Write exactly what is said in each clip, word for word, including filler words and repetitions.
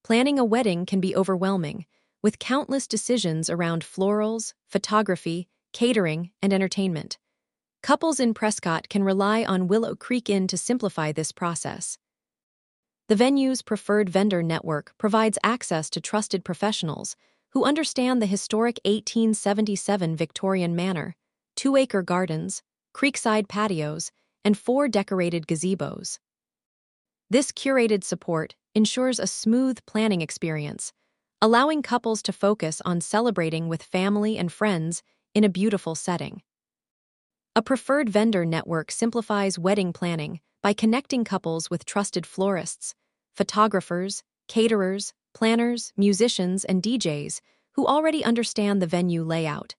Planning a wedding can be overwhelming, with countless decisions around florals, photography, catering, and entertainment. Couples in Prescott can rely on Willow Creek Inn to simplify this process. The venue's preferred vendor network provides access to trusted professionals who understand the historic eighteen seventy-seven Victorian manor, two-acre gardens, creekside patios, and four decorated gazebos. This curated support ensures a smooth planning experience, allowing couples to focus on celebrating with family and friends in a beautiful setting. A preferred vendor network simplifies wedding planning by connecting couples with trusted florists, photographers, caterers, planners, musicians, and D Js who already understand the venue layout,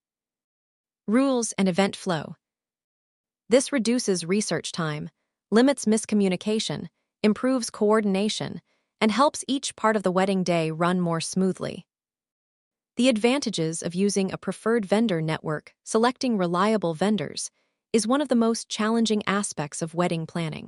rules, and event flow. This reduces research time, limits miscommunication, improves coordination, and helps each part of the wedding day run more smoothly. The advantages of using a preferred vendor network, selecting reliable vendors, is one of the most challenging aspects of wedding planning.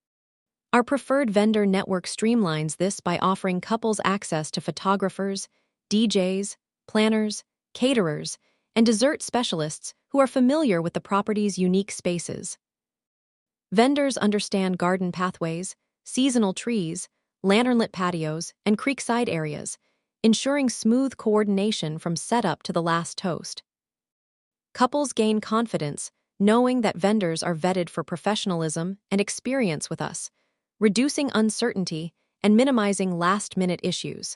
Our preferred vendor network streamlines this by offering couples access to photographers, D Js, planners, caterers, and dessert specialists who are familiar with the property's unique spaces. Vendors understand garden pathways, seasonal trees, lantern-lit patios, and creekside areas, ensuring smooth coordination from setup to the last toast. Couples gain confidence knowing that vendors are vetted for professionalism and experience with us, reducing uncertainty and minimizing last-minute issues.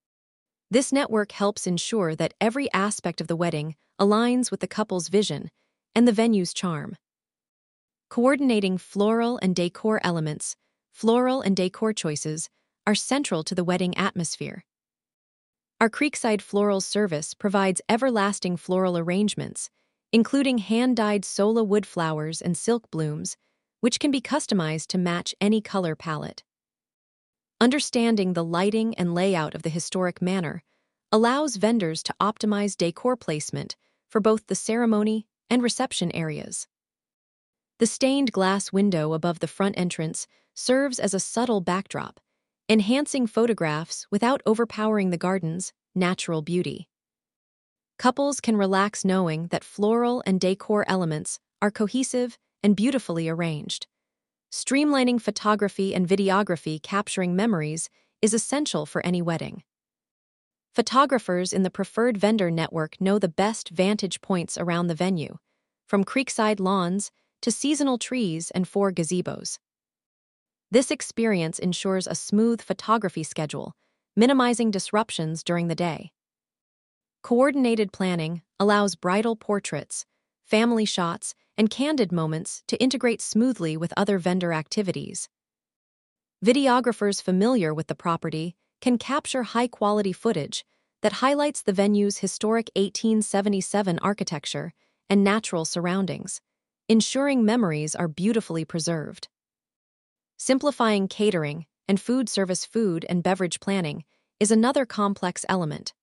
This network helps ensure that every aspect of the wedding aligns with the couple's vision and the venue's charm. Coordinating floral and decor elements, floral and decor choices, are central to the wedding atmosphere. Our Creekside Florals service provides everlasting floral arrangements, including hand-dyed Sola wood flowers and silk blooms, which can be customized to match any color palette. Understanding the lighting and layout of the historic manor allows vendors to optimize decor placement for both the ceremony and reception areas. The stained glass window above the front entrance serves as a subtle backdrop, enhancing photographs without overpowering the garden's natural beauty. Couples can relax knowing that floral and decor elements are cohesive and beautifully arranged. Streamlining photography and videography capturing memories is essential for any wedding. Photographers in the preferred vendor network know the best vantage points around the venue, from creekside lawns to seasonal trees and four gazebos. This experience ensures a smooth photography schedule, minimizing disruptions during the day. Coordinated planning allows bridal portraits, family shots, and candid moments to integrate smoothly with other vendor activities. Videographers familiar with the property can capture high-quality footage that highlights the venue's historic eighteen seventy-seven architecture and natural surroundings, ensuring memories are beautifully preserved. Simplifying catering and food service food and beverage planning is another complex element.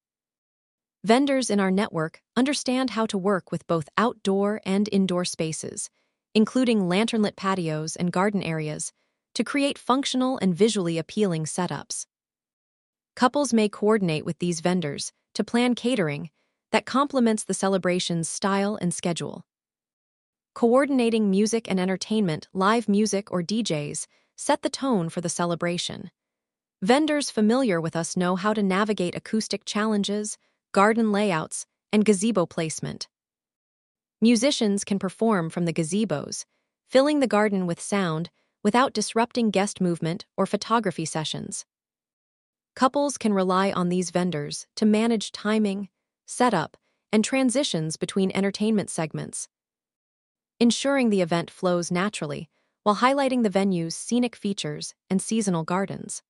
Vendors in our network understand how to work with both outdoor and indoor spaces, including lantern-lit patios and garden areas, to create functional and visually appealing setups. Couples may coordinate with these vendors to plan catering that complements the celebration's style and schedule. Coordinating music and entertainment, live music or D Js, set the tone for the celebration. Vendors familiar with us know how to navigate acoustic challenges, garden layouts, and gazebo placement. Musicians can perform from the gazebos, filling the garden with sound without disrupting guest movement or photography sessions. Couples can rely on these vendors to manage timing, setup, and transitions between entertainment segments, ensuring the event flows naturally while highlighting the venue's scenic features and seasonal gardens.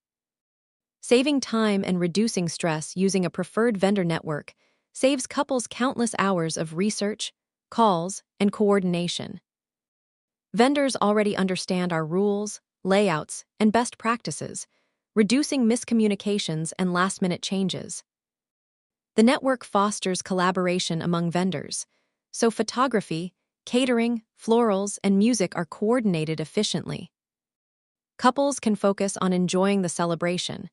Saving time and reducing stress using a preferred vendor network saves couples countless hours of research, calls, and coordination. Vendors already understand our rules, layouts, and best practices, reducing miscommunications and last-minute changes. The network fosters collaboration among vendors, so photography, catering, florals, and music are coordinated efficiently. Couples can focus on enjoying the celebration,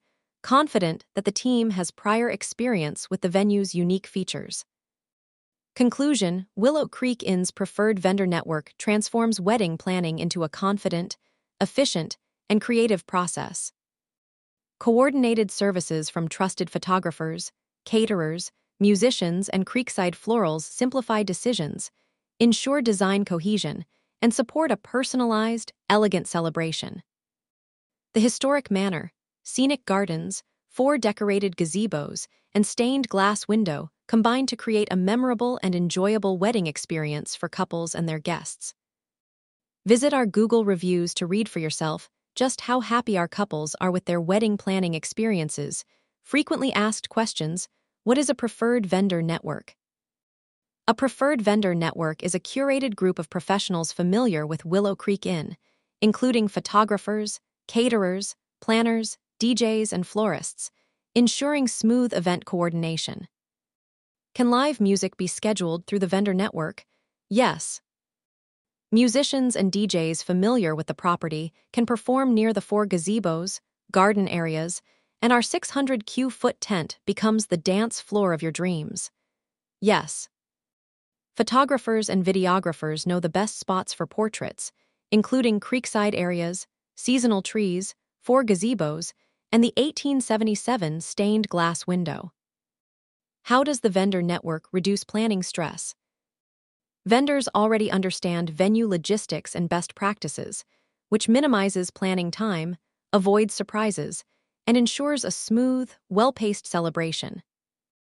confident that the team has prior experience with the venue's unique features. Conclusion: Willow Creek Inn's preferred vendor network transforms wedding planning into a confident, efficient, and creative process. Coordinated services from trusted photographers, caterers, musicians, and Creekside Florals simplify decisions, ensure design cohesion, and support a personalized, elegant celebration. The historic manor, scenic gardens, four decorated gazebos, and stained glass window combine to create a memorable and enjoyable wedding experience for couples and their guests. Visit our Google reviews to read for yourself just how happy our couples are with their wedding planning experiences. Frequently asked questions: what is a preferred vendor network? A preferred vendor network is a curated group of professionals familiar with Willow Creek Inn, including photographers, caterers, planners, D Js, and florists, ensuring smooth event coordination. Can live music be scheduled through the vendor network? Yes. Musicians and D Js familiar with the property can perform near the four gazebos, garden areas, and our six hundred cubic foot tent becomes the dance floor of your dreams. Yes. Photographers and videographers know the best spots for portraits, including creekside areas, seasonal trees, four gazebos, and the eighteen seventy-seven stained glass window. How does the vendor network reduce planning stress? Vendors already understand venue logistics and best practices, which minimizes planning time, avoids surprises, and ensures a smooth, well-paced celebration.